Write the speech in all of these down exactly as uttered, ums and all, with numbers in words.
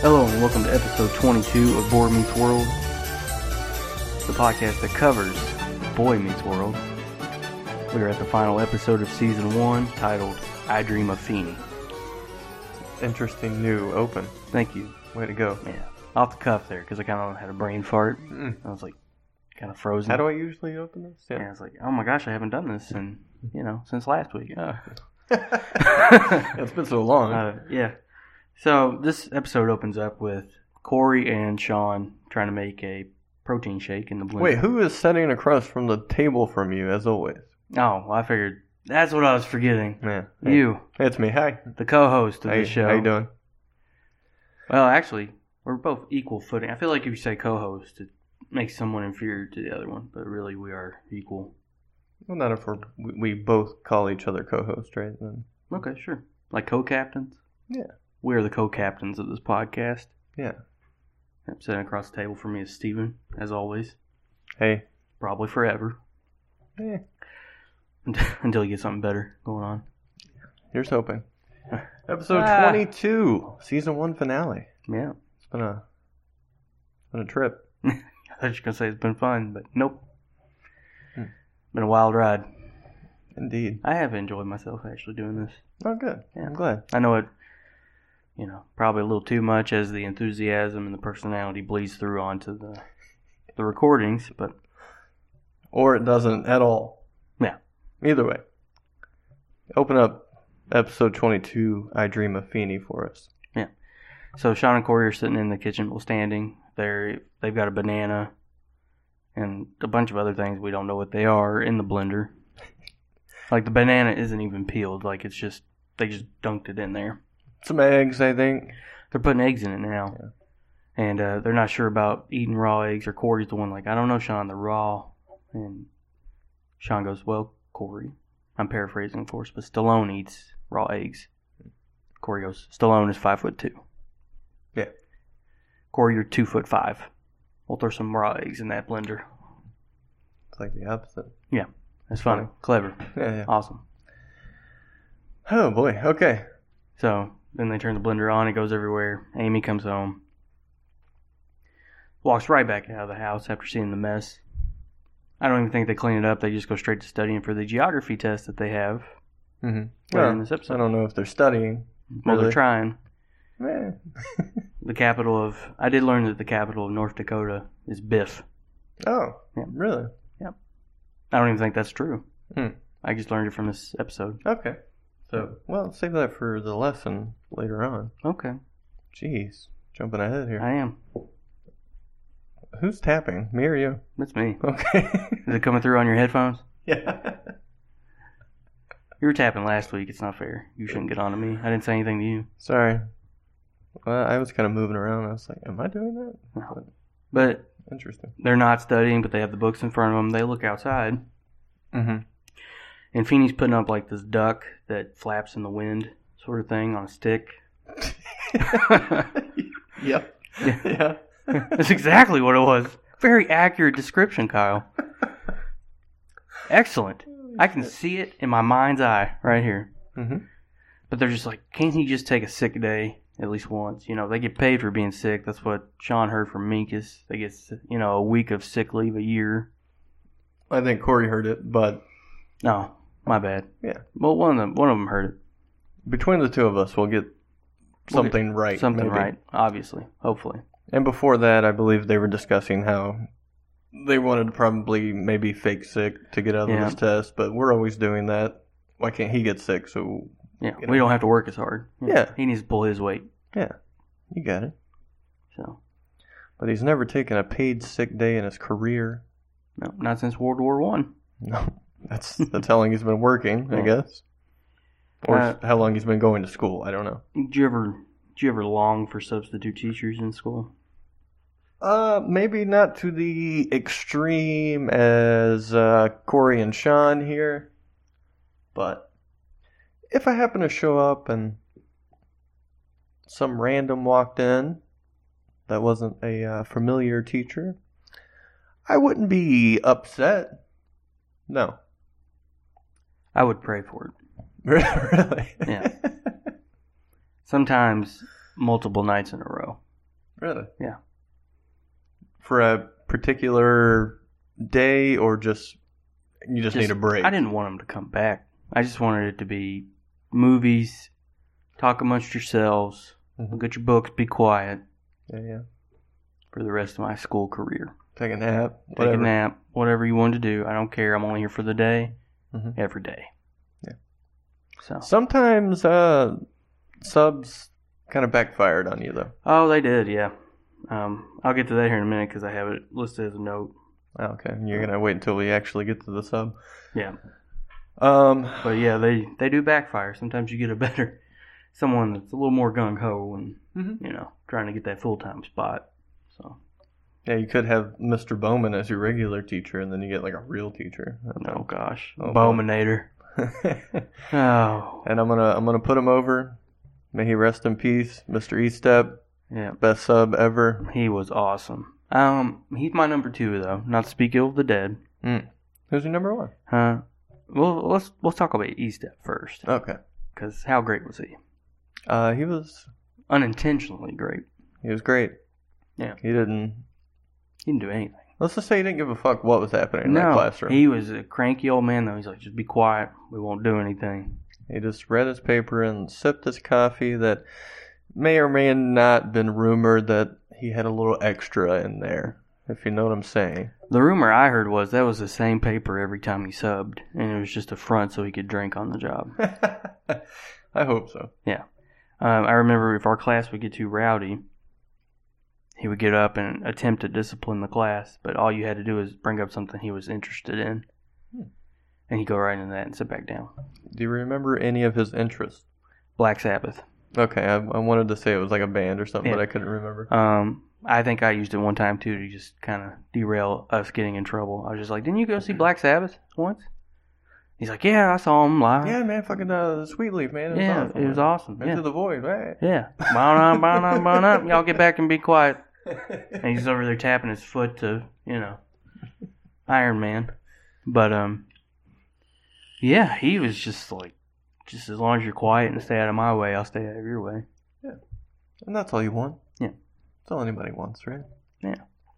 Hello and welcome to episode twenty-two of Boy Meets World, the podcast that covers Boy Meets World. We are at the final episode of season one, titled I Dream of Feeny. Interesting new open. Thank you. Way to go. Yeah, off the cuff there, because I kind of had a brain fart. Mm. I was like, kind of frozen. How do I usually open this? Yeah. yeah, I was like, oh my gosh, I haven't done this in, you know, since last week. Oh. It's been so long. Uh, yeah. So this episode opens up with Corey and Sean trying to make a protein shake in the blender. Wait, who is sitting across from the table from you, as always? Oh, well, I figured that's what I was forgetting. Yeah, You. Hey, it's me. Hi. The co-host of Hey, the show. How you doing? Well, actually, we're both equal footing. I feel like if you say co-host, it makes someone inferior to the other one, but really we are equal. Well, not if we're, we we both call each other co-host, right? Then. Okay, sure. Like co-captains? Yeah. We are the co-captains of this podcast. Yeah. Sitting across the table from me is Steven, as always. Hey. Probably forever. Yeah. Until you get something better going on. Here's hoping. Episode Ah. twenty-two, season one finale. Yeah. It's been a, it's been a trip. I thought you were going to say it's been fun, but nope. Hmm. Been a wild ride. Indeed. I have enjoyed myself actually doing this. Oh, good. Yeah. I'm glad. I know it, you know, probably a little too much as the enthusiasm and the personality bleeds through onto the the recordings, but... Or it doesn't at all. Yeah. Either way. Open up episode twenty-two, I Dream of Feeny, for us. Yeah. So Sean and Corey are sitting in the kitchen, well, standing. They're, they've got a banana and a bunch of other things we don't know what they are in the blender. Like, the banana isn't even peeled. Like, it's just, they just dunked it in there. Some eggs, I think. They're putting eggs in it now. Yeah. And uh, they're not sure about eating raw eggs, or Corey's the one like, I don't know, Sean, they're raw. And Sean goes, well, Corey, I'm paraphrasing, of course, but Stallone eats raw eggs. Corey goes, Stallone is five foot two. Yeah. Corey, you're two foot five. We'll throw some raw eggs in that blender. It's like the opposite. Yeah. That's funny. Clever. Yeah, yeah. Awesome. Oh, boy. Okay. So then they turn the blender on. It goes everywhere. Amy comes home. Walks right back out of the house after seeing the mess. I don't even think they clean it up. They just go straight to studying for the geography test that they have Mm-hmm. later Well, in this episode. I don't know if they're studying. Well, really. they're trying. Eh. The capital of... I did learn that the capital of North Dakota is Biff. Oh, Yeah. really? I don't even think that's true. Hmm. I just learned it from this episode. Okay. So, well, save that for the lesson later on. Okay. Jeez. Jumping ahead here. I am. Who's tapping? Me or you? That's me. Okay. Is it coming through on your headphones? Yeah. You were tapping last week. It's not fair. You shouldn't get on to me. I didn't say anything to you. Sorry. Well, I was kind of moving around. I was like, am I doing that? No. But Interesting. they're not studying, but they have the books in front of them. They look outside. Mm-hmm. And Feeney's putting up like this duck that flaps in the wind sort of thing on a stick. Yep. Yeah. Yeah. That's exactly what it was. Very accurate description, Kyle. Excellent. I can see it in my mind's eye right here. Mm-hmm. But they're just like, can't he just take a sick day at least once? You know, they get paid for being sick. That's what Sean heard from Minkus. They get, you know, a week of sick leave a year. I think Corey heard it, but No, my bad. Yeah. Well, one of them, one of them heard it. between the two of us, we'll get We'll something get right. Something maybe. right, obviously, hopefully. And before that, I believe they were discussing how they wanted to probably maybe fake sick to get out of Yeah. this test, but we're always doing that. Why can't he get sick? So, Yeah, You know. we don't have to work as hard. Yeah. He needs to pull his weight. yeah, you got it. So, But he's never taken a paid sick day in his career. no, not since World War One. No, that's that's how long he's been working, I Yeah. guess. Or Uh, how long he's been going to school. I don't know. Did you ever, did you ever long for substitute teachers in school? Uh, maybe not to the extreme as uh, Corey and Sean here, but if I happen to show up and some random walked in that wasn't a uh, familiar teacher, I wouldn't be upset. No. I would pray for it. Really? Yeah. Sometimes multiple nights in a row. Really? Yeah. For a particular day, or just you just, Just- need a break? I didn't want them to come back. I just wanted it to be movies, talk amongst yourselves, Mhm. look at your books, be quiet Yeah, yeah. for the rest of my school career. Take a nap. Take Whatever. a nap, whatever you want to do. I don't care. I'm only here for the day, Mhm. every day. Yeah. So. Sometimes uh, subs kind of backfired on you, though. Oh, they did, yeah. Um, I'll get to that here in a minute because I have it listed as a note. Oh, okay, you're gonna wait until we actually get to the sub. Yeah. Um, But yeah, they, they do backfire. Sometimes you get a better someone that's a little more gung ho and Mhm. you know trying to get that full time spot. So yeah, you could have Mister Bowman as your regular teacher, and then you get like a real teacher. oh gosh, Oh, Bowmanator. Oh And I'm gonna I'm gonna put him over. May he rest in peace, Mister Estep, yeah, best sub ever. he was awesome. Um, he's my number two though. Not to speak ill of the dead. Mm. Who's your number one? Huh? Well, let's let's talk about Estep first Okay, because how great was he? uh, he was Unintentionally great. he was great. Yeah. He didn't. He didn't do anything. Let's just say he didn't give a fuck what was happening in that No, classroom. he was a cranky old man though. He's like, just be quiet. We won't do anything. He just read his paper and sipped his coffee that may or may not been rumored that he had a little extra in there, if you know what I'm saying. The rumor I heard was that was the same paper every time he subbed, and it was just a front so he could drink on the job. I hope so. Um, I remember if our class would get too rowdy, he would get up and attempt to discipline the class, but all you had to do was bring up something he was interested in, Hmm. and he'd go right into that and sit back down. Do you remember any of his interests? Black Sabbath. Okay, I, I wanted to say it was like a band or something, Yeah. but I couldn't remember. Um, I think I used it one time too to just kind of derail us getting in trouble. I was just like, "Didn't you go see Black Sabbath once?" He's like, "Yeah, I saw him live. Yeah, man, fucking uh, Sweet Leaf, man. It was yeah, awesome. it was awesome. Into Yeah, the void, right? yeah. Bow up, bow up, bow up. Y'all get back and be quiet." And he's over there tapping his foot to, you know, Iron Man. But um, yeah, he was just like, just as long as you're quiet and stay out of my way, I'll stay out of your way. And that's all you want. Yeah. That's all anybody wants, right? Yeah.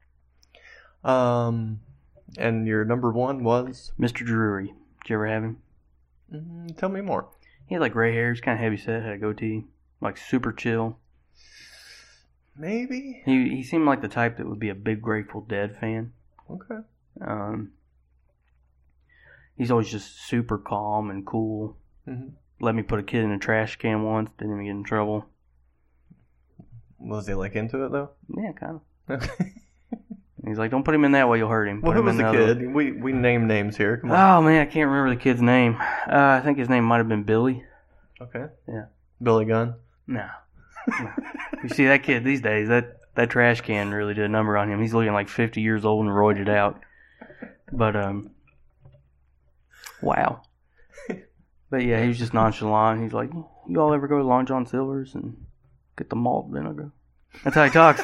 Um, and your number one was? Mister Drury. Did you ever have him? Mm, tell me more. He had like gray hair. He's kind of heavy set. Had a goatee. Like super chill. Maybe? He he seemed like the type that would be a big Grateful Dead fan. Okay. Um, he's always just super calm and cool. Mm-hmm. Let me put a kid in a trash can once. Didn't even get in trouble. Was he like into it though? Yeah, kind of. Okay. He's like, don't put him in that way, you'll hurt him. Well, Put who him was in the other- kid? We we name names here. Come on. Oh man, I can't remember the kid's name. Uh, I think his name might have been Billy. Okay. Yeah. Billy Gunn. No. no. You see that kid these days? That that trash can really did a number on him. He's looking like fifty years old and roided out. But um, wow. But yeah, he was just nonchalant. He's like, you all ever go to Long John Silver's and get the malt vinegar? That's how he talks.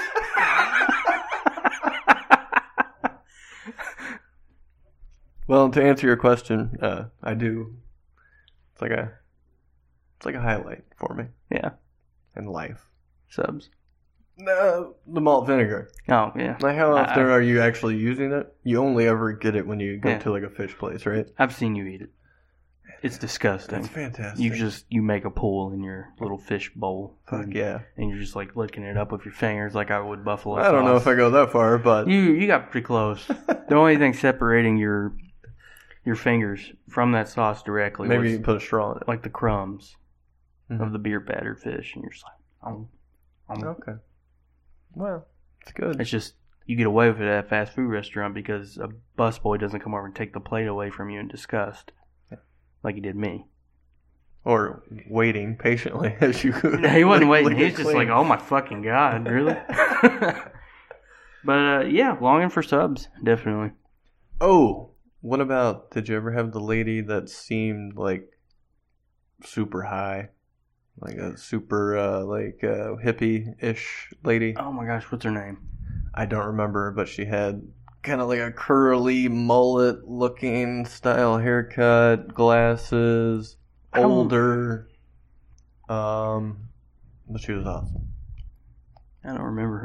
Well, to answer your question, uh, I do. It's like a, it's like a highlight for me Yeah, in life. subs. No, the malt vinegar. Oh yeah, Like, how I- often are you actually using it? You only ever get it when you go Yeah. to like a fish place, right? I've seen you eat it. It's disgusting. That's fantastic. You just you make a pool in your little fish bowl. fuck and, yeah. and you're just like licking it up with your fingers like I would buffalo I don't know sauce. if I go that far, but You you got pretty close. The only thing separating your your fingers from that sauce directly maybe was you can put a straw in it. like the crumbs Mhm. of the beer battered fish, and you're just like, oh, Okay. Well, it's good. It's just you get away with it at a fast food restaurant because a busboy doesn't come over and take the plate away from you in disgust, like he did me. Or waiting patiently as you. No, he wasn't waiting. lick He it was just clean. like, oh my fucking god, really? But uh, yeah, longing for subs, definitely. Oh, what about? Did you ever have the lady that seemed like super high, like a super uh, like uh, hippie-ish lady? Oh my gosh, what's her name? I don't remember, but she had kind of like a curly mullet-looking style haircut, glasses, I don't- older. Um, but she was awesome. I don't remember her.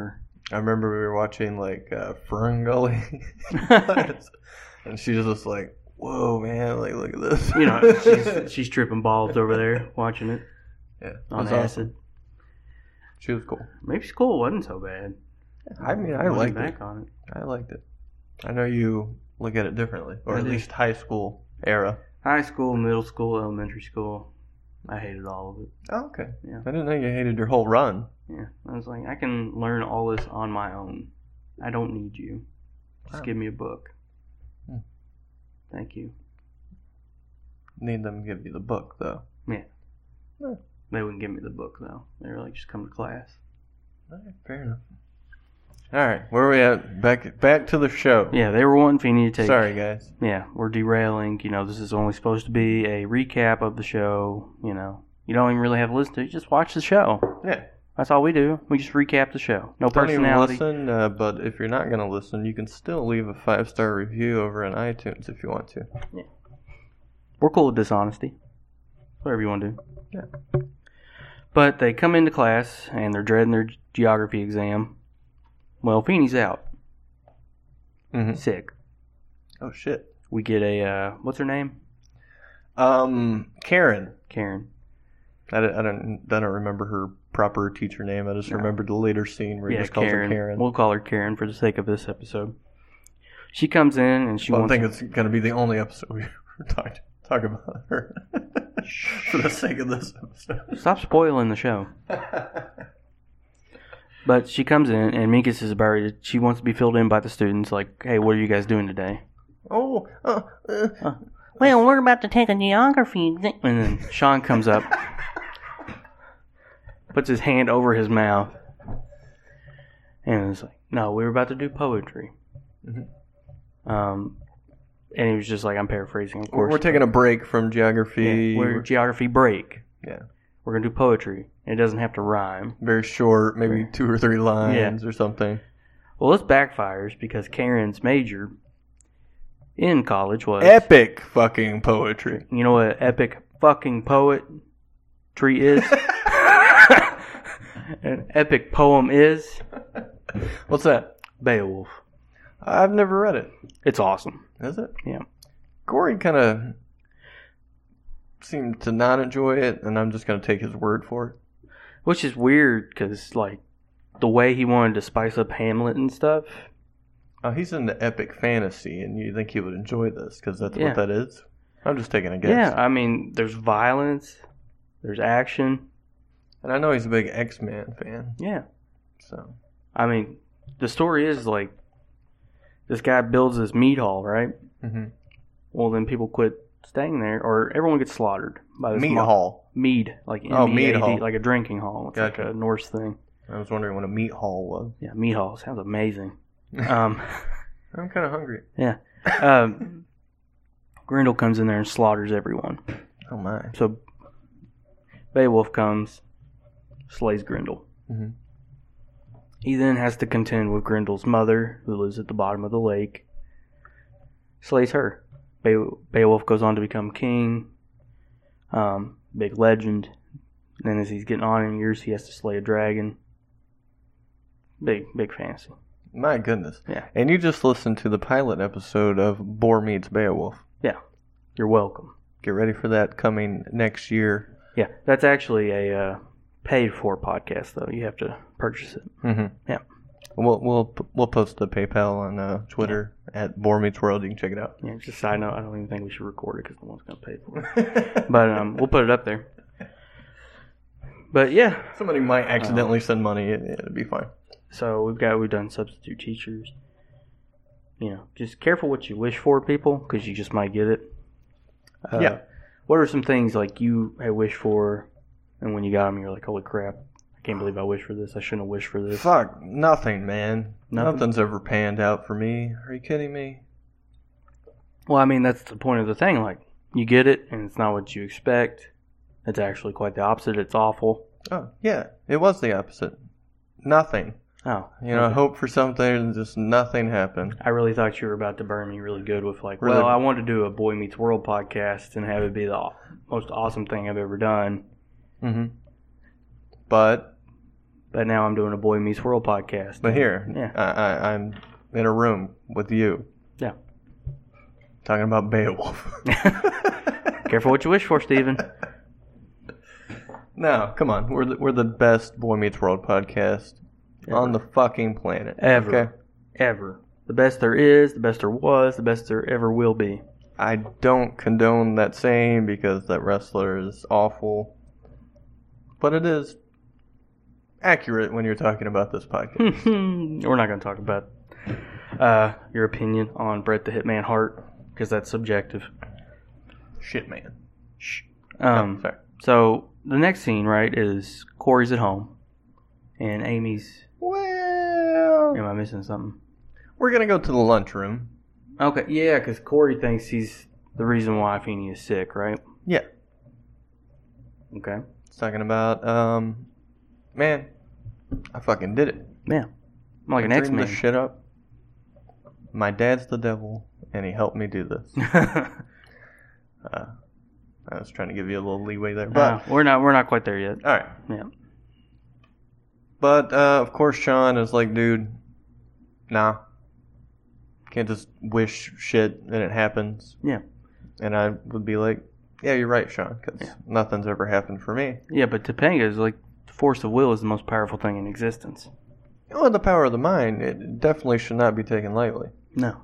I remember we were watching like uh, Fern Gully, and she was just like, "Whoa, man! Like, look at this." You know, she's, she's tripping balls over there watching it. Yeah, on that's acid. awesome. She was cool. Maybe school wasn't so bad. I mean, I Looking liked back it. on it. I liked it. I know you look at it differently, or I at do. least high school era. High school, middle school, elementary school. I hated all of it. Oh, okay. Yeah. I didn't know you hated your whole run. Yeah. I was like, I can learn all this on my own. I don't need you. Just Wow. give me a book. Hmm. Thank you. Need them to give you the book, though. They wouldn't give me the book, though. They were like, just come to class. All right, fair enough. All right, where are we at? Back back to the show. Yeah, they were wanting Feeney to take... Sorry, guys. Yeah, we're derailing. You know, this is only supposed to be a recap of the show. You know, you don't even really have to listen to it. Just watch the show. Yeah. That's all we do. We just recap the show. No Don't even personality. listen, uh, but if you're not going to listen, you can still leave a five-star review over on iTunes if you want to. We're cool with dishonesty. Whatever you want to do. Yeah. But they come into class and they're dreading their geography exam. Well, Feeney's out. Mm-hmm. Sick. Oh, shit. We get a, uh, what's her name? Um, Karen. Karen. I don't, I don't, I don't remember her proper teacher name. I just No. remembered the later scene where he Yeah, just calls Karen. her Karen. We'll call her Karen for the sake of this episode. She comes in and she well, I wants... think it's going to be the only episode we talk, talk about her. For the sake of this episode. Stop spoiling the show. But she comes in, and Minkus is about ready to, she wants to be filled in by the students, like, hey, what are you guys doing today? oh, uh, uh. Uh, well, we're about to take a geography exam. And then Sean comes up, puts his hand over his mouth, and is like, no, we were about to do poetry. Mhm. Um, and he was just like, I'm paraphrasing, of We're, course. we're taking a break from geography. Yeah, we're geography break. Yeah. We're going to do poetry. It doesn't have to rhyme. Very short, maybe two or three lines or something. Well, this backfires because Karen's major in college was... Epic fucking poetry. You know what epic fucking poetry is? An epic poem is? What's that? Beowulf. I've never read it. It's awesome. Is it? Yeah. Corey kind of seemed to not enjoy it, and I'm just going to take his word for it. Which is weird because, like, the way he wanted to spice up Hamlet and stuff. Oh, he's into epic fantasy, and you think he would enjoy this because that's Yeah. what that is? I'm just taking a guess. Yeah, I mean, there's violence, there's action. And I know he's a big X-Men fan, Yeah. so... I mean, the story is, like, this guy builds this meat hall, right? Mm-hmm. Well, then people quit staying there, or everyone gets slaughtered by this Meat mo- hall. Mead, like Oh, M E A D, mead hall. like a drinking hall. It's Gotcha. like a Norse thing. I was wondering what a meat hall was. Yeah, meat hall sounds amazing. Um, I'm kind of hungry. um, Grendel comes in there and slaughters everyone. Oh, my. So Beowulf comes, slays Grendel. Mm-hmm. He then has to contend with Grendel's mother, who lives at the bottom of the lake. Slays her. Be- Beowulf goes on to become king. Um, big legend. Then as he's getting on in years, he has to slay a dragon. Big, big fantasy. My goodness. Yeah. And you just listened to the pilot episode of Boar Meets Beowulf. You're welcome. Get ready for that coming next year. Yeah, that's actually a uh, paid-for podcast, though. You have to purchase it. Mm-hmm. Yeah. We'll we'll we'll post the PayPal on uh, Twitter at Boar Meets World. You can check it out. Yeah, just a side note, I don't even think we should record it because no one's going to pay for it. But um, we'll put it up there. But yeah, Somebody might accidentally send money. It, it'd be fine. so we've got we've done substitute teachers. You know, just careful what you wish for, people, because you just might get it. Uh, Yeah. What are some things like you had wished for, and when you got them, you're like, "Holy crap! I can't believe I wished for this. I shouldn't have wished for this." Fuck, nothing, man. Nothing? Nothing's ever panned out for me. Are you kidding me? Well, I mean, that's the point of the thing. Like, you get it, and it's not what you expect. It's actually quite the opposite. It's awful. Oh, yeah. It was the opposite. Nothing. Oh, You know, I okay. hope for something and just nothing happened. I really thought you were about to burn me really good with like, Really? well, I want to do a Boy Meets World podcast and have it be the aw- most awesome thing I've ever done. Mm-hmm. But But now I'm doing a Boy Meets World podcast. But here, Yeah. I, I, I'm in a room with you. Yeah. Talking about Beowulf. Careful what you wish for, Steven. No, come on. We're the, we're the best Boy Meets World podcast Ever. on the fucking planet. Ever. Okay? Ever. The best there is, the best there was, the best there ever will be. I don't condone that saying because that wrestler is awful. But it is accurate when you're talking about this podcast. We're not going to talk about uh, your opinion on Bret the Hitman Hart because that's subjective. Shit, man. Shh. Um, Oh, sorry. So the next scene, right, is Corey's at home, and Amy's. Well, Am I missing something? we're going to go to the lunchroom. Okay, yeah, because Corey thinks he's the reason why Feeney is sick, right? Yeah. Okay. It's talking about, um, man, I fucking did it. Yeah. I'm like an I X-Man. dreamed this shit up. My dad's the devil, and he helped me do this. uh, I was trying to give you a little leeway there, but no, we're not. We're not quite there yet. all right. Yeah. But uh, of course, Sean is like, dude, nah, can't just wish shit and it happens. Yeah. And I would be like, yeah, you're right, Sean, because Yeah. nothing's ever happened for me. Yeah, but Topanga is like force of will is the most powerful thing in existence. Well, the power of the mind, it definitely should not be taken lightly. No.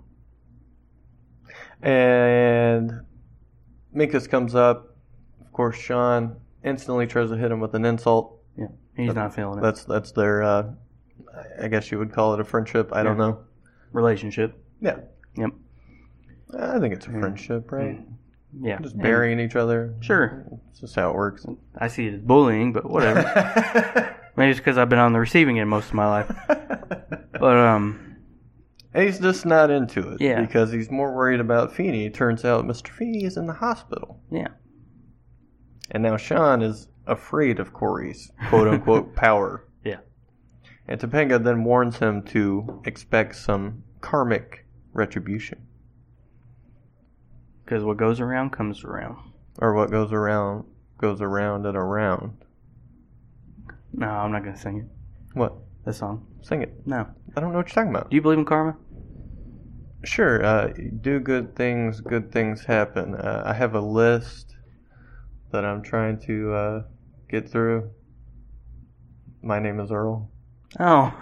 And Minkus comes up. Of course, Sean instantly tries to hit him with an insult. Yeah. He's That- not feeling it. That's that's their, uh, I guess you would call it a friendship. I don't Yeah. know. Relationship. Yeah. Yep. I think it's a Mm. friendship, right? Yeah. Just And burying each other. Sure. It's just how it works. I see it as bullying, but whatever. Maybe it's because I've been on the receiving end most of my life. But um, And he's just not into it. Yeah. Because he's more worried about Feeney. It turns out Mister Feeney is in the hospital. yeah. And now Sean is afraid of Corey's quote-unquote power. Yeah. And Topanga then warns him to expect some karmic retribution. Because what goes around comes around. Or what goes around goes around and around. No, I'm not gonna sing it. What? That song. Sing it. No. I don't know what you're talking about. Do you believe in karma? Sure. Uh, do good things, good things happen. Uh, I have a list that I'm trying to uh, get through. My name is Earl. Oh.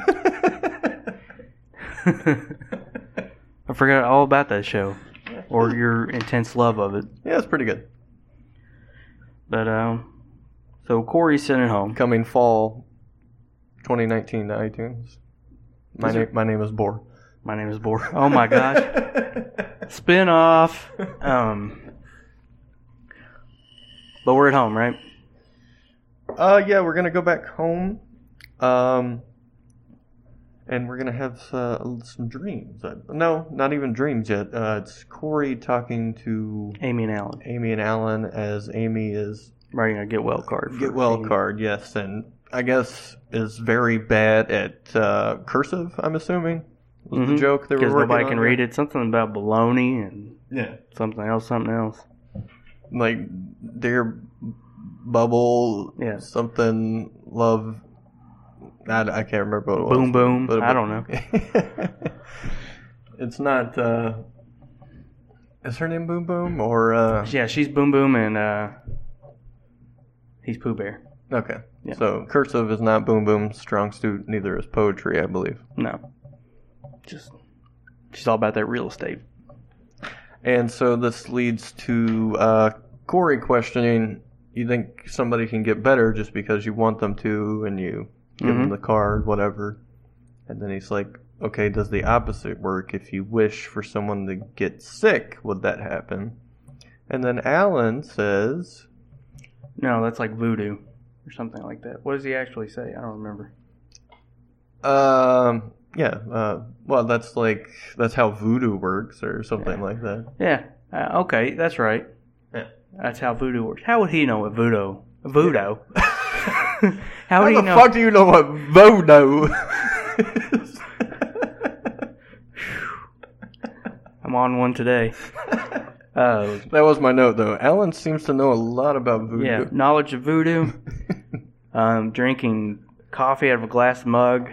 I forgot all about that show. Or your intense love of it. Yeah, it's pretty good. But, um, so Corey's sitting at home. Coming fall twenty nineteen to iTunes. My Is name, it- my name is Bor. My name is Bor. Oh my gosh. Spin off. Um, but we're at home, right? Uh, yeah, we're gonna go back home. Um, and we're gonna have uh, some dreams. Uh, no, not even dreams yet. Uh, it's Corey talking to Amy and Alan. Amy and Alan as Amy is Writing a get well card. for get well Amy. card. Yes, and I guess is very bad at uh, cursive. I'm assuming was the Mhm. joke they were Because working nobody on can there. read it. Something about baloney and Yeah, something else, something else. like dear bubble. Yeah. something love. I, I can't remember what it was. Boom, boom. But- I don't know. It's not. Uh, is her name Boom Boom or? Uh, Yeah, she's Boom Boom and uh, he's Pooh Bear. okay. Yeah. So cursive is not Boom Boom's strong suit. Neither is poetry, I believe. No. Just, she's all about that real estate. And so this leads to uh, Corey questioning. You think somebody can get better just because you want them to, and you give them Mhm. the card, whatever. And then he's like, okay, does the opposite work? If you wish for someone to get sick, would that happen? And then Alan says, No, that's like voodoo or something like that. What does he actually say? I don't remember. um, yeah, uh, well, that's like, that's how voodoo works or something Yeah. like that. Yeah. Uh, okay, that's right. Yeah. That's how voodoo works. How would he know what voodoo? Voodoo. How How would he the know? fuck do you know what voodoo is? I'm on one today. Uh, That was my note, though. Alan seems to know a lot about voodoo. yeah, knowledge of voodoo. Um, drinking coffee out of a glass mug.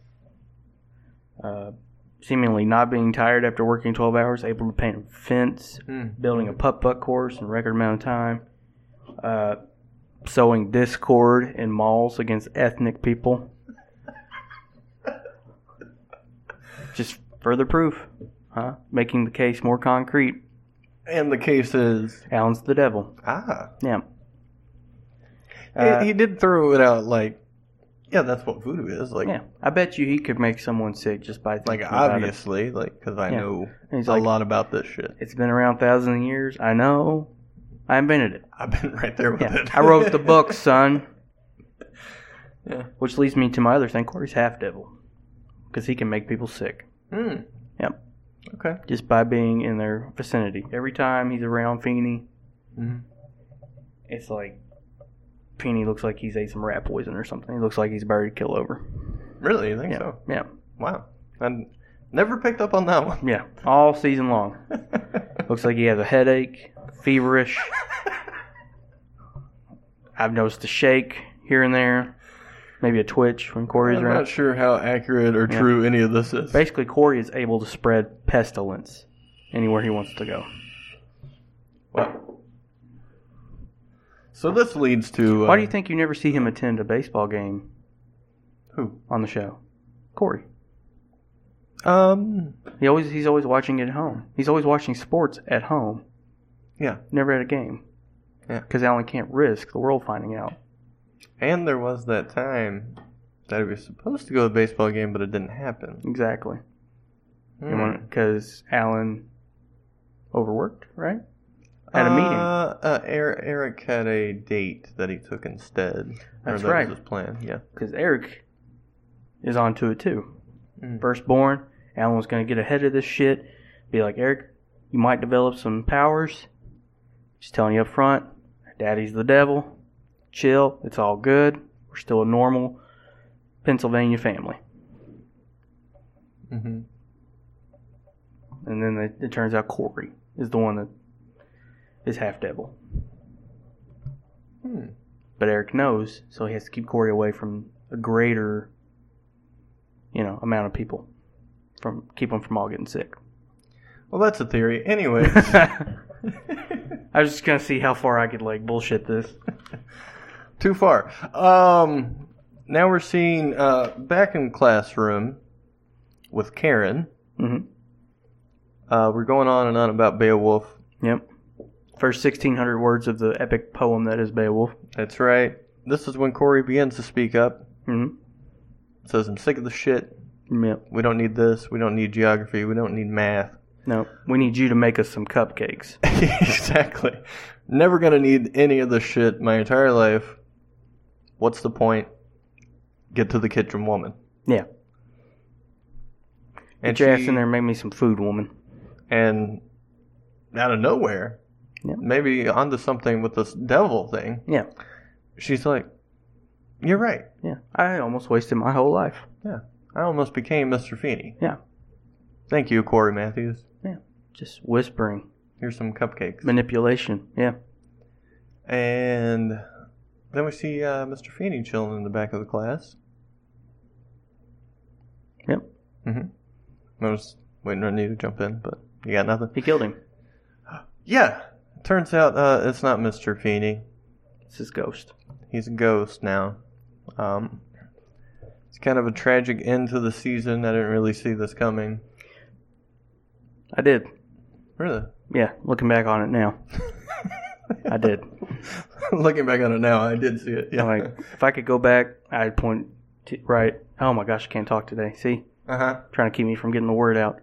Uh, seemingly not being tired after working twelve hours. Able to paint a fence. Mm. Building a putt-putt course in a record amount of time. Uh, sowing discord in malls against ethnic people. Just further proof. Huh? Making the case more concrete. And the case is... Alan's the devil. Ah. Yeah. He- Uh, he did throw it out like, yeah, that's what voodoo is. Like, yeah. I bet you he could make someone sick just by thinking like about obviously, like, because I Yeah. know And he's a like- lot about this shit. it. It's been around thousands of years. I know. I invented it. I've been right there with Yeah. it. I wrote the book, son. Yeah. Which leads me to my other thing. Corey's half devil. Because he can make people sick. Hmm. Yep. Okay. Just by being in their vicinity. Every time he's around Feeney, Mm-hmm. it's like Feeney looks like he's ate some rat poison or something. He looks like he's about to kill over. Really? You think Yeah. so? Yeah. Wow. I never picked up on that one. Yeah. All season long. Looks like he has a headache, feverish. I've noticed a shake here and there. Maybe a twitch when Corey's I'm around. not sure how accurate or Yeah. true any of this is. Basically, Corey is able to spread pestilence anywhere he wants to go. Wow. So this leads to... Uh, Why do you think you never see him attend a baseball game Who? on the show? Corey. Um, He always he's always watching it at home. He's always watching sports at home. yeah. Never at a game. Yeah. Because Alan can't risk the world finding out. And there was that time that he was supposed to go to a baseball game, but it didn't happen. Exactly. Hmm. Because Alan overworked, right? At a meeting. Uh, uh, Eric, Eric had a date that he took instead. That's or that right. was his plan, yeah. Because Eric is onto it too. Mm. Firstborn, Alan was going to get ahead of this shit. Be like, Eric, you might develop some powers. Just telling you up front, Daddy's the devil. Chill, it's all good. We're still a normal Pennsylvania family. Mm-hmm. And then it, it turns out Corey is the one that is half devil. Hmm. But Eric knows, so he has to keep Corey away from a greater, you know, amount of people. From keep him from all getting sick. Well, that's a theory. Anyway. I was just gonna see how far I could like bullshit this. Too far. Um, now we're seeing uh, back in classroom with Karen. Mm-hmm. Uh, we're going on and on about Beowulf. Yep. First sixteen hundred words of the epic poem that is Beowulf. That's right. This is when Corey begins to speak up. Mm-hmm. Says, I'm sick of the shit. Yep. We don't need this. We don't need geography. We don't need math. No, we need you to make us some cupcakes. Exactly. Never going to need any of this shit my entire life. What's the point? Get to the kitchen, woman. Yeah. And Get your ass she- in there and make me some food, woman. And out of nowhere, Yeah. maybe onto something with this devil thing, Yeah. she's like, you're right. Yeah. I almost wasted my whole life. Yeah. I almost became Mister Feeney. Yeah. Thank you, Corey Matthews. Yeah. Just whispering. Here's some cupcakes. Manipulation. Yeah. And then we see uh, Mister Feeney chilling in the back of the class. Yep. Mm-hmm. I was waiting on you to jump in, but you got nothing? He killed him. Yeah. Turns out uh, it's not Mister Feeney. It's his ghost. He's a ghost now. Um, it's kind of a tragic end to the season. I didn't really see this coming. I did. Really? Yeah. Looking back on it now. I did. Looking back on it now, I did see it. Yeah. Like, if I could go back, I'd point to, right. Oh my gosh, I can't talk today. See? Uh-huh. Trying to keep me from getting the word out.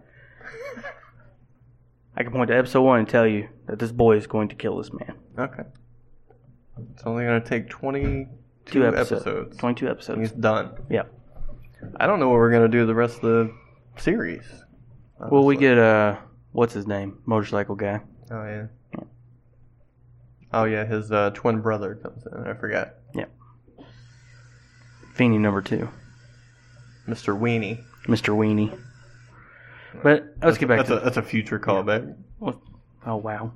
I can point to episode one and tell you that this boy is going to kill this man. Okay. It's only going to take twenty-two Two episodes. episodes. twenty-two episodes. He's done. Yeah. I don't know what we're going to do the rest of the series. Well, we honestly. get, uh, what's his name? Motorcycle guy. Oh, yeah. Oh, yeah, his uh, twin brother comes in. I forgot. Yeah. Feeney number two. Mister Weenie. Mister Weenie. But let's get back that's to... A, that's a future callback. Oh, wow.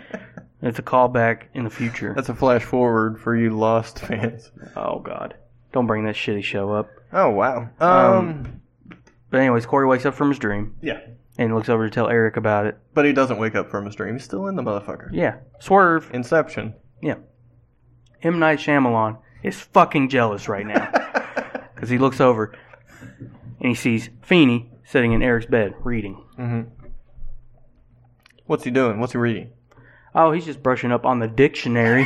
It's a callback in the future. That's a flash forward for you Lost fans. Oh, God. Don't bring that shitty show up. Oh, wow. Um, Um, But anyways, Corey wakes up from his dream yeah. and looks over to tell Eric about it. But he doesn't wake up from his dream. He's still in the motherfucker. Yeah. Swerve. Inception. Yeah. M. Night Shyamalan is fucking jealous right now. Because he looks over and he sees Feeney sitting in Eric's bed reading. Mm-hmm. What's he doing? What's he reading? Oh, he's just brushing up on the dictionary.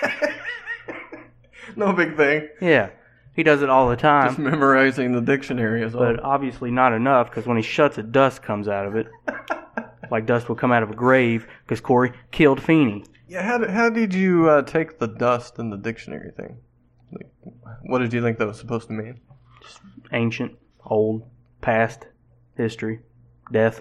No big thing. Yeah. He does it all the time. Just memorizing the dictionary is all. But obviously not enough, because when he shuts it, dust comes out of it. Like dust will come out of a grave, because Corey killed Feeney. Yeah, how did, how did you uh, take the dust in the dictionary thing? Like, what did you think that was supposed to mean? Just ancient, old, past, history, death.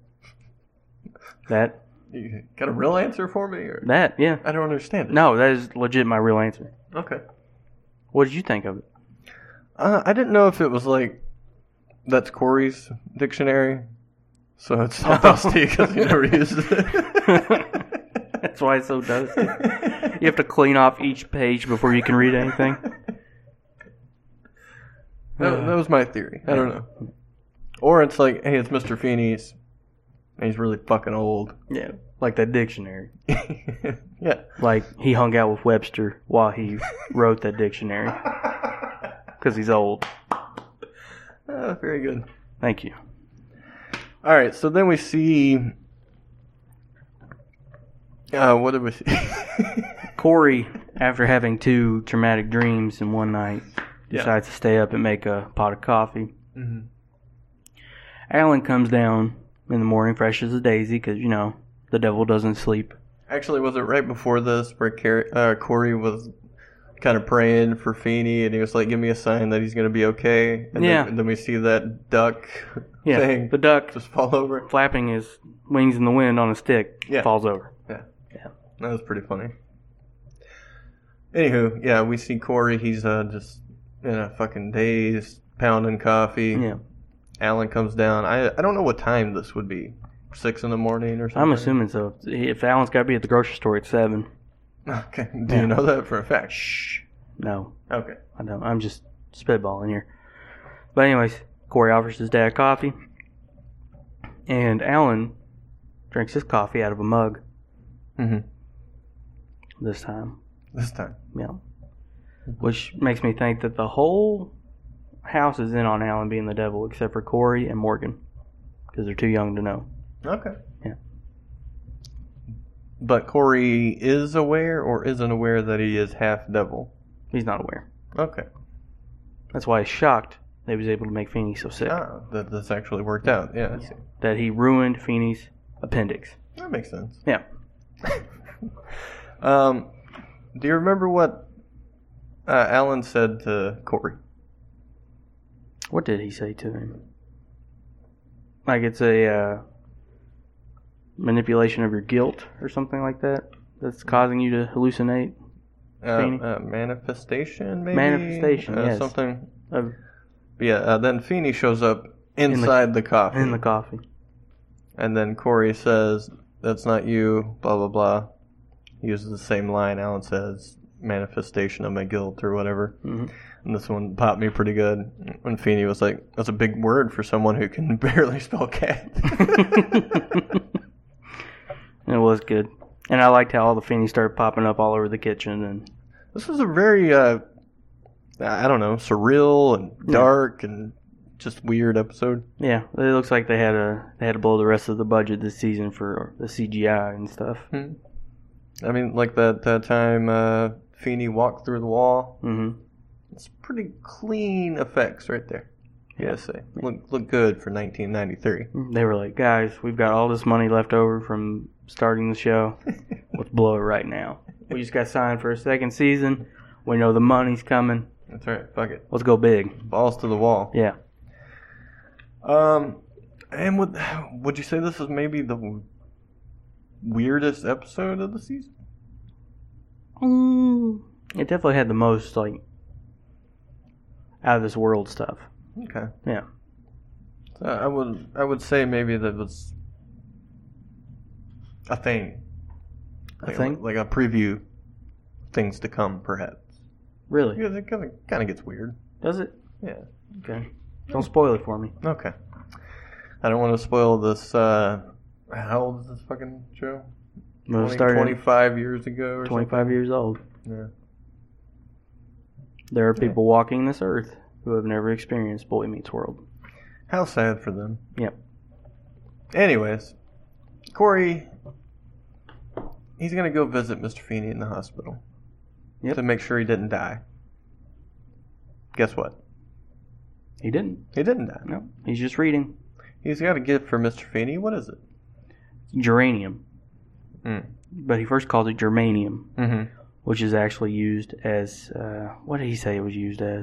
That. You got a real answer for me? Or? That, yeah. I don't understand it. No, that is legit my real answer. Okay. What did you think of it? Uh, I didn't know if it was like, that's Corey's dictionary, so it's so dusty because he never uses it. That's why it's so dusty. You have to clean off each page before you can read anything. That, that was my theory. I don't know. Or it's like, hey, it's Mister Feeney's, and he's really fucking old. Yeah, like that dictionary. Yeah. Like he hung out with Webster while he wrote that dictionary. Because he's old. Uh, very good. Thank you. All right, so then we see. Uh, what did we see? Corey, after having two traumatic dreams in one night, Yeah. decides to stay up and make a pot of coffee. Mm-hmm. Alan comes down in the morning, fresh as a daisy, because, you know, the devil doesn't sleep. Actually, was it right before this where Car- uh, Corey was kind of praying for Feeney, and he was like, give me a sign that he's going to be okay? And Yeah. Then, and then we see that duck Yeah, thing the duck just fall over. flapping his wings in the wind on a stick Yeah. falls over. Yeah. Yeah. That was pretty funny. Anywho, yeah, we see Corey. He's uh, just in a fucking daze, pounding coffee. Yeah. Alan comes down. I I don't know what time this would be. Six in the morning or something? I'm assuming so. If Alan's got to be at the grocery store at seven. Okay. Do Yeah. you know that for a fact? Shh. No, Okay. I don't. I'm just spitballing here. But anyways, Corey offers his dad coffee. And Alan drinks his coffee out of a mug Mm-hmm. this time. This time. Yeah. Which makes me think that the whole house is in on Alan being the devil, except for Corey and Morgan. Because they're too young to know. Okay. Yeah. But Corey is aware or isn't aware that he is half devil? He's not aware. Okay. That's why he's shocked that he was able to make Feeney so sick. Ah, that this actually worked out. Yeah, I see. That he ruined Feeney's appendix. That makes sense. Yeah. um, do you remember what uh, Alan said to Corey? What did he say to him? Like it's a uh, manipulation of your guilt or something like that that's causing you to hallucinate? Uh, Feeney? uh, manifestation, maybe? Manifestation, uh, yes. Something. Of, Yeah, uh, then Feeney shows up inside the, the coffee. in the coffee. And then Corey says, that's not you, blah, blah, blah. He uses the same line Alan says, manifestation of my guilt or whatever. Mm-hmm. And this one popped me pretty good when Feeney was like, that's a big word for someone who can barely spell cat. It was good. And I liked how all the Feeney started popping up all over the kitchen. And This was a very, uh, I don't know, surreal and dark yeah. and just weird episode. Yeah, it looks like they had a they had to blow the rest of the budget this season for the C G I and stuff. Hmm. I mean, like that, that time uh, Feeney walked through the wall. Mm-hmm. It's pretty clean effects right there. Yeah. Yeah, say look look good for nineteen ninety-three. They were like, guys, we've got all this money left over from starting the show. Let's blow it right now. We just got signed for a second season. We know the money's coming. That's right. Fuck it. Let's go big. Balls to the wall. Yeah. Um, and would would you say this is maybe the weirdest episode of the season? Mm, it definitely had the most like out of this world stuff. Okay. Yeah. So I would I would say maybe that was a thing. A Like thing? like a preview, things to come, perhaps. Really? Because it kind of kind of gets weird. Does it? Yeah. Okay. Don't spoil it for me. Okay. I don't want to spoil this. Uh, how old is this fucking show? Well, it twenty, started twenty-five years ago or twenty-five something? years old. Yeah. There are people walking this earth who have never experienced Boy Meets World. How sad for them. Yep. Anyways, Corey, he's going to go visit Mister Feeney in the hospital. Yep. To make sure he didn't die. Guess what? He didn't. He didn't die. No. He's just reading. He's got a gift for Mister Feeney. What is it? Geranium. Mm. But he first called it germanium, Mm-hmm. which is actually used as, uh, what did he say it was used as?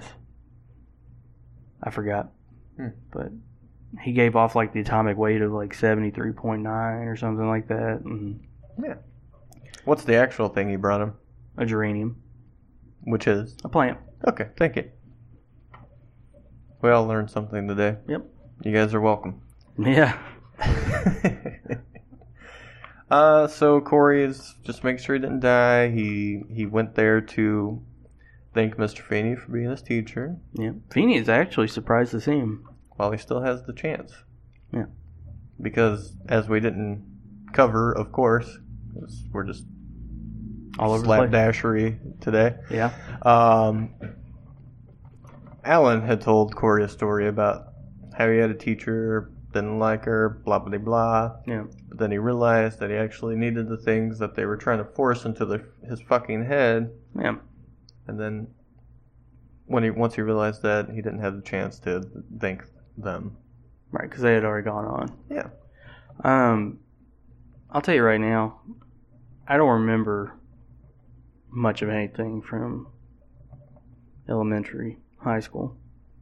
I forgot. Hmm. But he gave off like the atomic weight of like seventy-three point nine or something like that. And Yeah. What's the actual thing he brought him? a geranium. Which is? A plant. Okay, thank you. We all learned something today. Yep. You guys are welcome. Yeah. uh, so Corey's just make sure he didn't die. He he went there to thank Mister Feeney for being his teacher Yeah. Feeney is actually surprised to see him. while he still has the chance. Yeah. Because as we didn't cover, of course, 'cause we're just All over the place. slapdashery today. Yeah. Um, Alan had told Corey a story about how he had a teacher, didn't like her, blah, blah, blah. Yeah. But then he realized that he actually needed the things that they were trying to force into the, his fucking head. Yeah. And then when he once he realized that, he didn't have the chance to thank them. Right, because they had already gone on. Yeah. Um, I'll tell you right now, I don't remember much of anything from elementary, high school,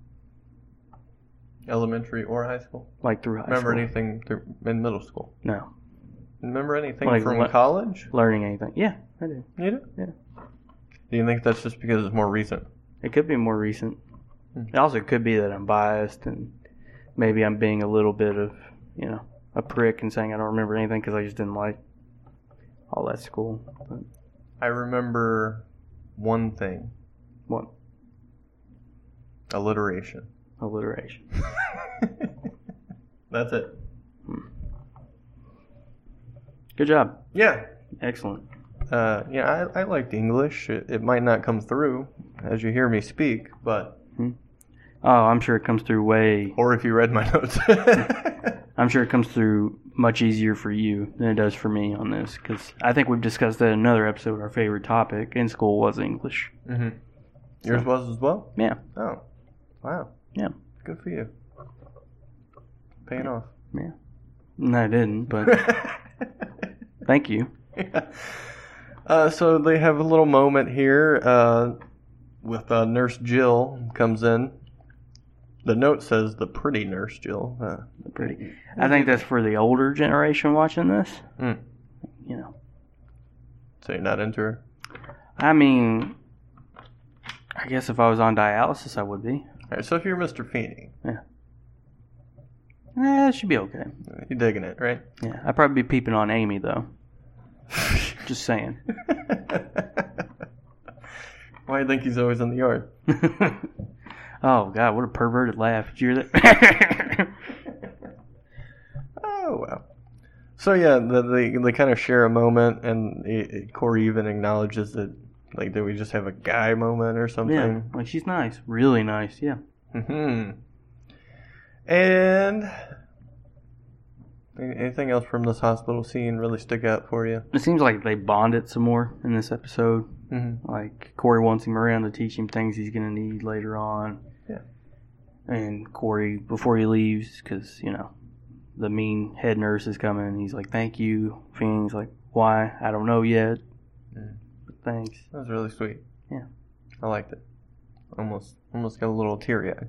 Elementary or high school? like through high Remember school. anything through, in middle school? No. Remember anything Like from what- college? Learning anything. Yeah, I do. You do? Yeah. Do you think that's just because it's more recent? It could be more recent. Hmm. It also could be that I'm biased and maybe I'm being a little bit of, you know, a prick and saying I don't remember anything because I just didn't like all that school. But I remember one thing. what? Alliteration. Alliteration. That's it. Good job. Yeah. Excellent. Uh, yeah, I, I liked English. It, it might not come through as you hear me speak, but... Oh, I'm sure it comes through way... Or if you read my notes. I'm sure it comes through much easier for you than it does for me on this, because I think we've discussed that in another episode. Our favorite topic in school was English. Mm-hmm. Yours So- was as well? Yeah. Oh. Wow. Yeah. Good for you. Paying off. Yeah. No, I didn't, but thank you. Yeah. Uh, so they have a little moment here uh, with uh, Nurse Jill comes in. The note says the pretty Nurse Jill. Uh, Pretty. I think that's for the older generation watching this. Mm. You know. So you're not into her? I mean, I guess if I was on dialysis, I would be. All right, so if you're Mister Feeney, Eh, it should be okay. you're digging it, right? Yeah, I'd probably be peeping on Amy, though. Just saying. Why do you think he's always in the yard? Oh, God, what a perverted laugh. Did you hear that? Oh, wow. So, yeah, the, they, they kind of share a moment, and it, it, Corey even acknowledges that, like, did we just have a guy moment or something? Yeah, like she's nice. Really nice, yeah. hmm And anything else from this hospital scene really stick out for you? It seems like they bonded some more in this episode. Mm-hmm. Like, Corey wants him around to teach him things he's going to need later on. Yeah. And Corey, before he leaves, because, you know, the mean head nurse is coming, and he's like, thank you. Fiend's like, why? I don't know yet. Mm. But thanks. That was really sweet. Yeah. I liked it. Almost, almost got a little teary-eyed.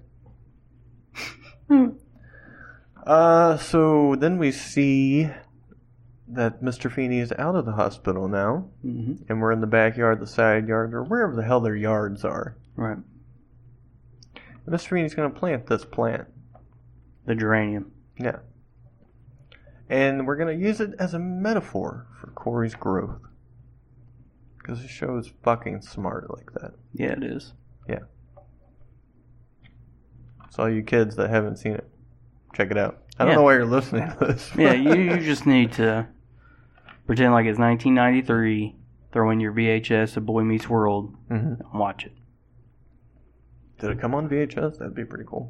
Uh, so then we see that Mister Feeney is out of the hospital now, Mm-hmm. and we're in the backyard, the side yard, or wherever the hell their yards are. Right. Mister Feeney's going to plant this plant. The geranium. Yeah. And we're going to use it as a metaphor for Corey's growth. Because the show is fucking smart like that. Yeah, it is. Yeah. So all you kids that haven't seen it, check it out. I don't Yeah. know why you're listening to this. Yeah, you, you just need to pretend like it's nineteen ninety-three, throw in your V H S of Boy Meets World, Mm-hmm. and watch it. Did it come on V H S? That'd be pretty cool.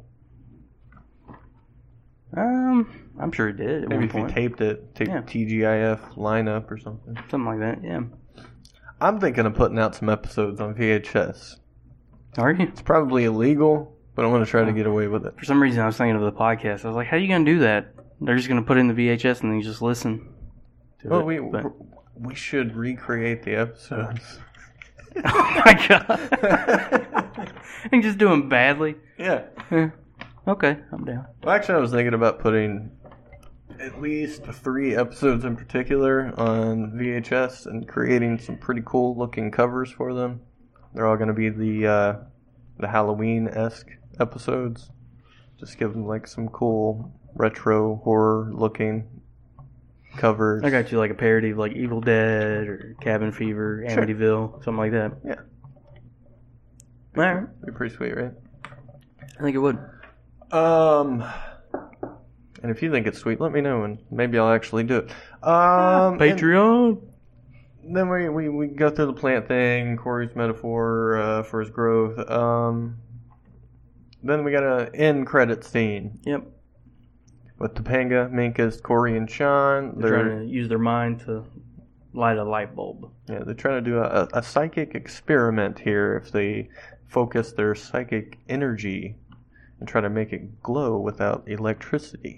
Um, I'm sure it did at Maybe one if you point. taped it, take Yeah. T G I F lineup or something. Something like that, yeah. I'm thinking of putting out some episodes on V H S. Are you? It's probably illegal, but I'm going to try to get away with it. For some reason, I was thinking of the podcast. I was like, how are you going to do that? They're just going to put in the V H S and then you just listen to Well, it. we But- we should recreate the episodes. oh my god. And just do them badly. Yeah. Yeah. Okay, I'm down. Well, actually, I was thinking about putting at least three episodes in particular on V H S and creating some pretty cool looking covers for them. They're all going to be the uh, the Halloween-esque episodes. Just give them like some cool retro horror looking covers. I got you like a parody of like Evil Dead or Cabin Fever, Sure. Amityville, something like that. Yeah. Alright. Be pretty sweet, right? I think it would. Um, and if you think it's sweet, let me know, and maybe I'll actually do it. Um, Patreon. and then we, we, we go through the plant thing, Corey's metaphor uh, for his growth. Um, then we got a end credit scene Yep. with Topanga, Minkus, Corey, and Sean. They're They're trying to use their mind to light a light bulb. yeah, they're trying to do a, a psychic experiment here. If they focus their psychic energy and try to make it glow without electricity.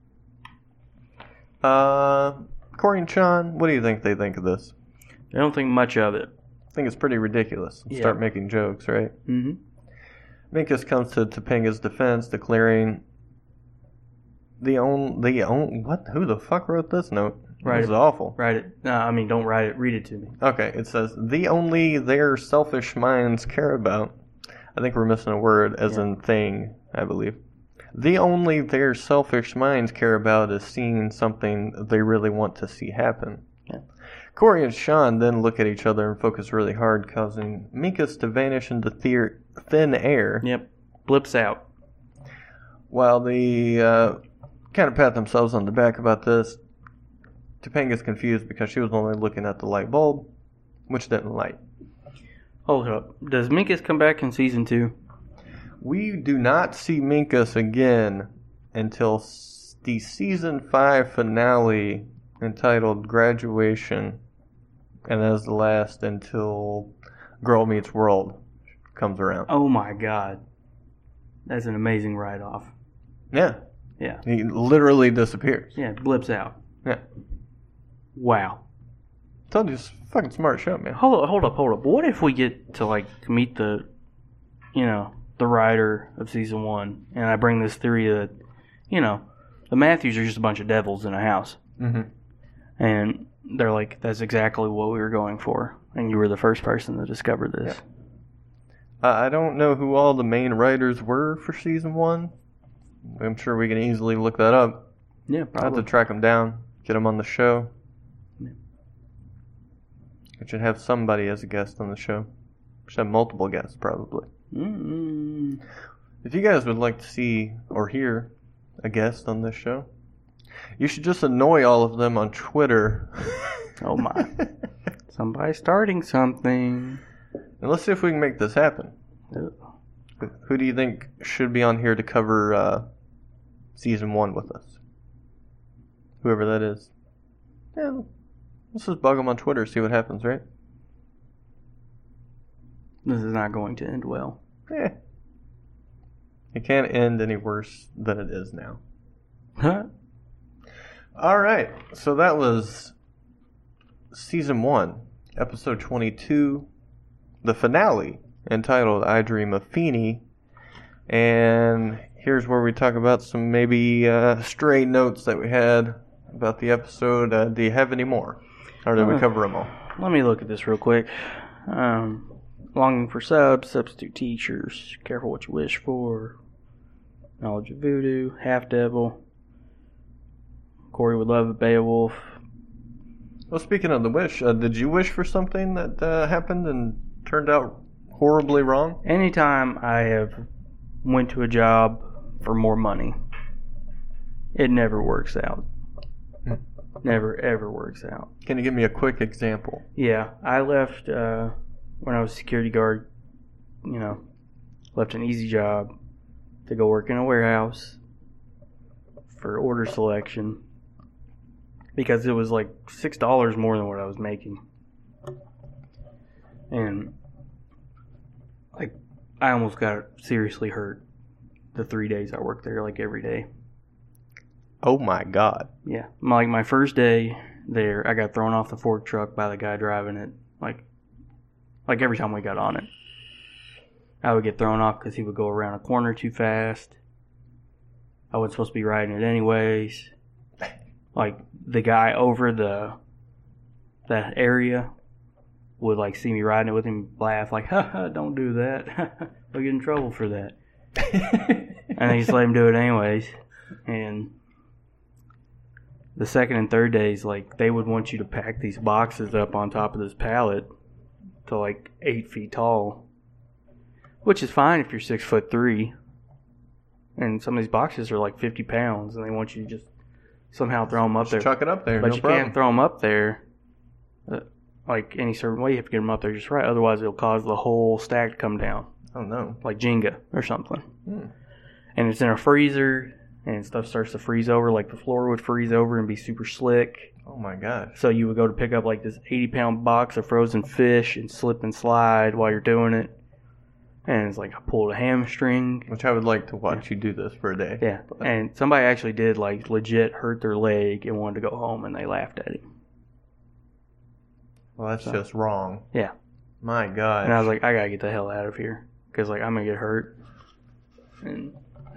Uh, Corey and Sean, what do you think they think of this? I don't think much of it. I think it's pretty ridiculous. Yeah. Start making jokes, right? Mm-hmm. Minkus comes to Topanga's defense, declaring the only the only what? Who the fuck wrote this note? Right. This is awful. Write it. No, I mean, don't write it. Read it to me. Okay, it says the only their selfish minds care about. I think we're missing a word, as Yeah. in thing, I believe. The only their selfish minds care about is seeing something they really want to see happen. Yeah. Corey and Sean then look at each other and focus really hard, causing Minkus to vanish into the- thin air. Yep. Blips out. While they uh, kind of pat themselves on the back about this, Topanga's confused because she was only looking at the light bulb, which didn't light. Hold up. Does Minkus come back in season two? We do not see Minkus again until s- the season five finale entitled Graduation, and that is the last until Girl Meets World comes around. Oh my god. That's an amazing write-off. Yeah. Yeah. He literally disappears. Yeah, blips out. Yeah. Wow. Told you, it's a fucking smart show, man. Hold up, hold up, hold up. What if we get to like to meet the, you know, the writer of season one, and I bring this theory that, you know, the Matthews are just a bunch of devils in a house, Mm-hmm. and they're like, that's exactly what we were going for, and you were the first person to discover this. Uh, I don't know who all the main writers were for season one. I'm sure we can easily look that up. Yeah, I have probably. to track them down, get them on the show. Yeah. We should have somebody as a guest on the show. We should have multiple guests, probably. Mm-mm. If you guys would like to see or hear a guest on this show, you should just annoy all of them on Twitter. Oh my. Somebody's starting something. And let's see if we can make this happen. Ugh. Who- Who do you think should be on here to cover uh, season one with us? Whoever that is. Yeah, let's just bug them on Twitter, see what happens, right? This is not going to end well. Yeah. It can't end any worse than it is now. Huh? All right, so that was season one, episode twenty-two, the finale, entitled I Dream of Feeny. And here's where we talk about some maybe uh, stray notes that we had about the episode. Uh, do you have any more? Or did we Uh, cover them all? Let me look at this real quick. Um, longing for subs, substitute teachers, careful what you wish for, knowledge of voodoo, half devil. Corey would love a Beowulf. Well, speaking of the wish, uh, did you wish for something that uh, happened and turned out horribly wrong? Anytime I have went to a job for more money, it never works out. Hmm. Never, ever works out. Can you give me a quick example? Yeah, I left uh, when I was a security guard, you know, left an easy job to go work in a warehouse for order selection because it was like six dollars more than what I was making. And, like, I almost got seriously hurt the three days I worked there, like, every day. Oh my God. Yeah. My, like, my first day there, I got thrown off the fork truck by the guy driving it. Like, like every time we got on it. I would get thrown off because he would go around a corner too fast. I wasn't supposed to be riding it anyways. Like, the guy over the that area would, like, see me riding it with him, laugh, like, haha, don't do that. We'll get in trouble for that. And I just let him do it anyways. And the second and third days, like, they would want you to pack these boxes up on top of this pallet to, like, eight feet tall. Which is fine if you're six foot three. And some of these boxes are like fifty pounds, and they want you to just somehow throw them up there. Chuck it up there, but no you problem. can't throw them up there uh, like any certain way. You have to get them up there just right. Otherwise, it'll cause the whole stack to come down. Oh, no. Like Jenga or something. Hmm. And it's in a freezer, and stuff starts to freeze over. Like the floor would freeze over and be super slick. Oh, my gosh. So you would go to pick up like this eighty pound box of frozen fish and slip and slide while you're doing it. And it's like I pulled a hamstring. Which I would like to watch you do this for a day. Yeah. But And somebody actually did like legit hurt their leg and wanted to go home, and they laughed at him. Well, that's So. just wrong. Yeah. My God. And I was like, I gotta get the hell out of here because like I'm gonna get hurt. And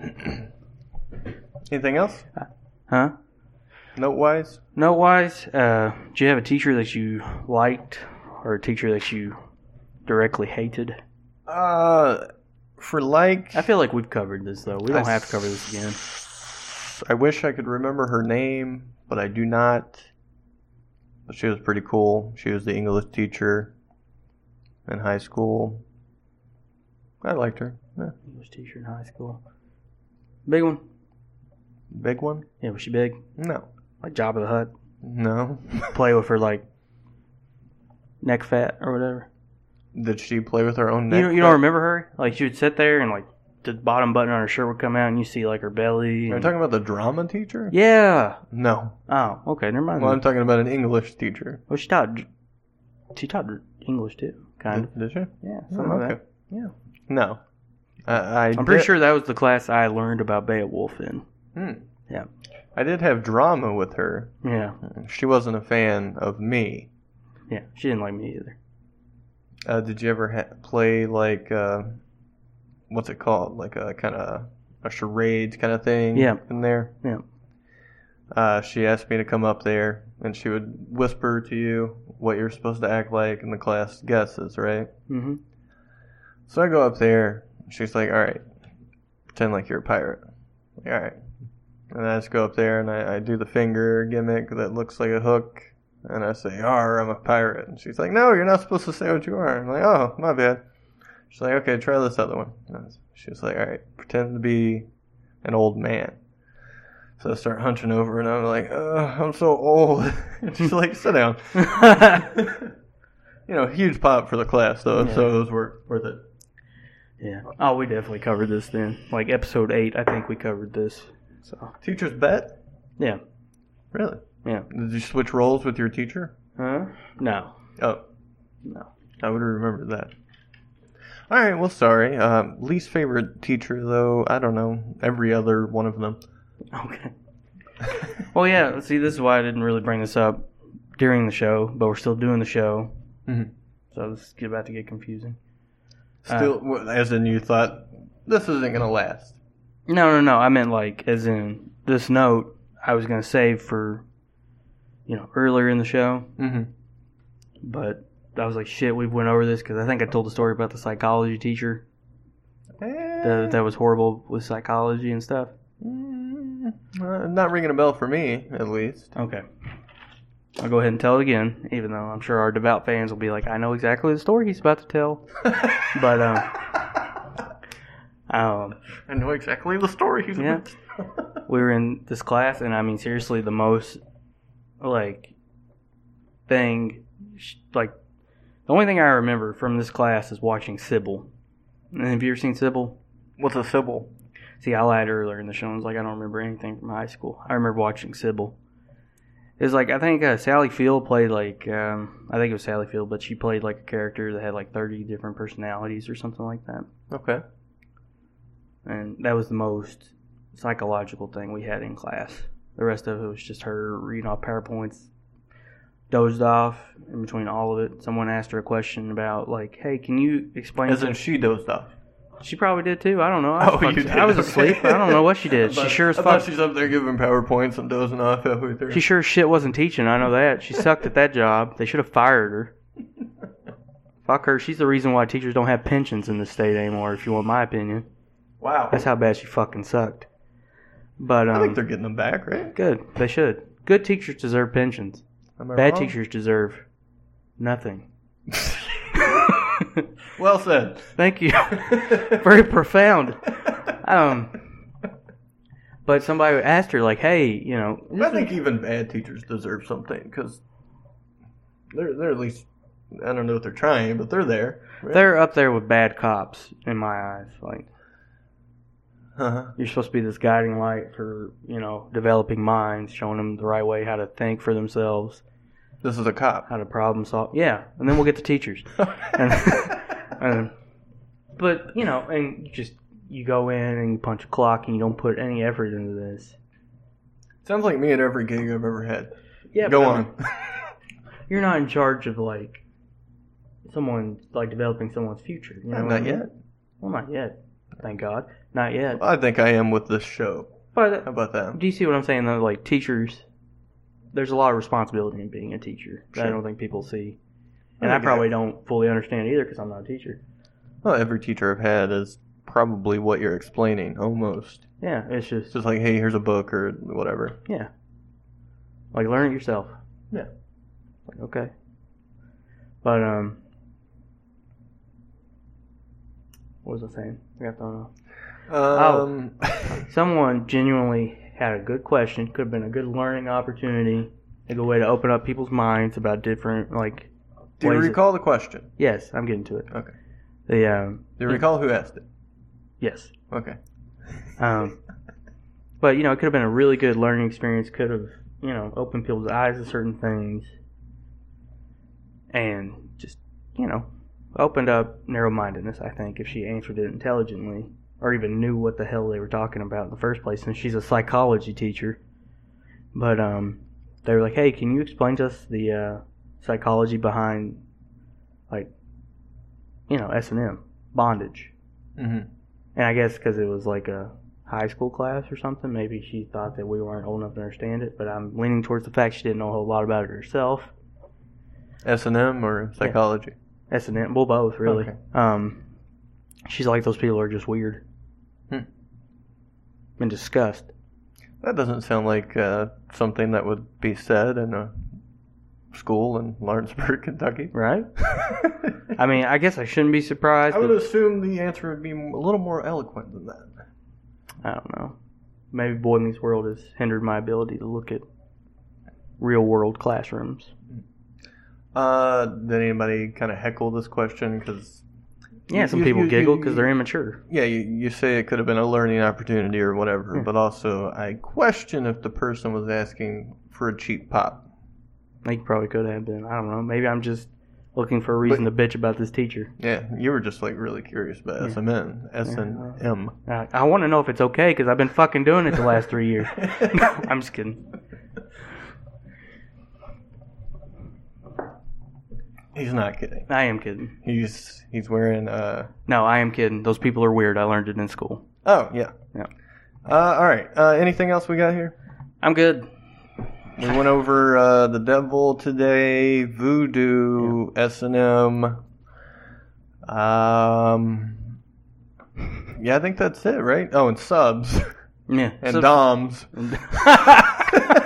Anything else? huh? Note-wise? Note wise, uh, did you have a teacher that you liked or a teacher that you directly hated? Uh, for like... I feel like we've covered this though. We don't I have to cover this again. I wish I could remember her name, but I do not. But she was pretty cool. She was the English teacher in high school. I liked her. Yeah. English teacher in high school. Big one? Big one? Yeah, was she big? No. Like Jabba the Hutt? No. Play with her like neck fat or whatever. Did she play with her own neck? You don't, you don't remember her? Like she would sit there and like the bottom button on her shirt would come out and you see like her belly. Are you And... talking about the drama teacher? Yeah. No. Oh, okay. Never mind. Well, I'm talking about an English teacher. Well, she taught. She taught English too, kind of. Did, did she? Yeah, Oh, something like okay. that. Yeah. No. I, I I'm pretty did- sure that was the class I learned about Beowulf in. Hmm. Yeah. I did have drama with her. Yeah. She wasn't a fan of me. Yeah. She didn't like me either. Uh, did you ever ha- play like uh, what's it called? Like a kind of a charades kind of thing? Yeah. In there. Yeah. Uh, she asked me to come up there, and she would whisper to you what you're supposed to act like, and the class guesses, right? Mm-hmm. So I go up there. She's like, "All right, pretend like you're a pirate." Like, all right. And I just go up there and I, I do the finger gimmick that looks like a hook. And I say, "Arr, I'm a pirate." And she's like, "No, you're not supposed to say what you are." I'm like, "Oh, my bad." She's like, "Okay, try this other one." And she was like, "All right, pretend to be an old man." So I start hunching over and I'm like, "Oh, I'm so old." And she's like, "Sit down." You know, huge pop for the class though, Yeah. so it was worth, worth it. Yeah. Oh, we definitely covered this then. Like episode eight, I think we covered this. So. Teacher's bet? Yeah. Really? Yeah. Did you switch roles with your teacher? Huh? No. Oh, No. I would remember that. All right, well, sorry. Um, least favorite teacher, though, I don't know. Every other one of them. Okay. Well, yeah. See, this is why I didn't really bring this up during the show, but we're still doing the show. Mm-hmm. So this is about to get confusing. Still, uh, as in you thought, this isn't going to last. No, no, no. I meant like, as in this note, I was going to save for, you know, earlier in the show. Mm-hmm. But I was like, shit, we went over this because I think I told the story about the psychology teacher that, that was horrible with psychology and stuff. Mm, uh, not ringing a bell for me, at least. Okay. I'll go ahead and tell it again, even though I'm sure our devout fans will be like, I know exactly the story he's about to tell. But, um, um, I know exactly the story he's yeah, about to tell. We were in this class, and I mean, seriously, the most, like, thing, like, the only thing I remember from this class is watching Sybil. And have you ever seen Sybil? What's a Sybil? See, I lied earlier in the show. I was like, I don't remember anything from high school. I remember watching Sybil. It was like, I think uh, Sally Field played like, um, I think it was Sally Field, but she played like a character that had like thirty different personalities or something like that. Okay. And that was the most psychological thing we had in class. The rest of it was just her reading off PowerPoints, dozed off in between all of it. Someone asked her a question about like, hey, can you explain? As in she dozed off. She probably did too. I don't know. I was, Oh, fucked- you did? I was asleep. I don't know what she did. I She thought- sure as I fuck. thought she's up there giving PowerPoints and dozing off halfway through. She sure as shit wasn't teaching. I know that. She sucked at that job. They should have fired her. Fuck her. She's the reason why teachers don't have pensions in this state anymore, if you want my opinion. Wow. That's how bad she fucking sucked. But, um, I think they're getting them back, right? good. They should. Good teachers deserve pensions. Am I Bad wrong? teachers deserve nothing. Well said. Thank you. Very profound. Um, but somebody asked her, like, hey, you know. I think even bad teachers deserve something because they're they're at least, I don't know if they're trying, but they're there. Right? They're up there with bad cops in my eyes. Like, Uh-huh. you're supposed to be this guiding light for, you know, developing minds, showing them the right way how to think for themselves, This is a cop. how to problem solve. Yeah, and then we'll get to teachers. and, and, but, you know, and you just, you go in and you punch a clock and you don't put any effort into this. Sounds like me at every gig I've ever had. Yeah, Go but, on. You're not in charge of, like, someone, like, developing someone's future. You know what I Not mean? yet. Well, not yet. Thank God. Not yet. I think I am with this show. But How about that? do you see what I'm saying, though? Like, teachers, there's a lot of responsibility in being a teacher that I Sure. don't think people see. I And I, think probably I- don't fully understand either because I'm not a teacher. Well, every teacher I've had is probably what you're explaining, almost. Yeah, it's It's just, just like, hey, here's a book or whatever. yeah. Like, learn it yourself. Yeah. Like, okay. But, um, what was I saying? I got thrown off. Um, Someone genuinely had a good question. Could have been a good learning opportunity. A good way to open up people's minds about different, like, do you ways of- recall the question? yes, I'm getting to it. Okay. The, um, Do you recall who asked it? yes. Okay. Um, but, you know, it could have been a really good learning experience. Could have, you know, opened people's eyes to certain things. And just, you know, opened up narrow-mindedness, I think, if she answered it intelligently. Or even knew what the hell they were talking about in the first place. And she's a psychology teacher. But, um, they were like, hey, can you explain to us the, uh, psychology behind, like, you know, S and M, bondage. Mm-hmm. And I guess because it was like a high school class or something, maybe she thought that we weren't old enough to understand it. But I'm leaning towards the fact she didn't know a whole lot about it herself. S and M or psychology? S and M, well, both really. Okay. Um, she's like, those people are just weird. Hmm. And disgust. That doesn't sound like uh, something that would be said in a school in Lawrenceburg, Kentucky. Right? I mean, I guess I shouldn't be surprised. I would but- assume the answer would be a little more eloquent than that. I don't know. Maybe Boy Meets World has hindered my ability to look at real world classrooms. Uh, did anybody kind of heckle this question? Because Yeah, some you- people you- giggle you- because they're immature. yeah, you, you say it could have been a learning opportunity or whatever, Yeah. but also I question if the person was asking for a cheap pop. They probably could have been. I don't know. Maybe I'm just looking for a reason to bitch about this teacher. Yeah, you were just like really curious about Yeah. S M N, S and M. I, I want to know if it's okay because I've been fucking doing it the last three years. I'm just kidding. He's not kidding. I am kidding. He's he's wearing uh No, I am kidding. Those people are weird. I learned it in school. oh yeah Yeah. Uh, all right. Uh, anything else we got here? I'm good. We went over uh, the devil today, voodoo, S and M. Um, yeah, I think that's it, right? Oh, and subs Yeah. and So- doms.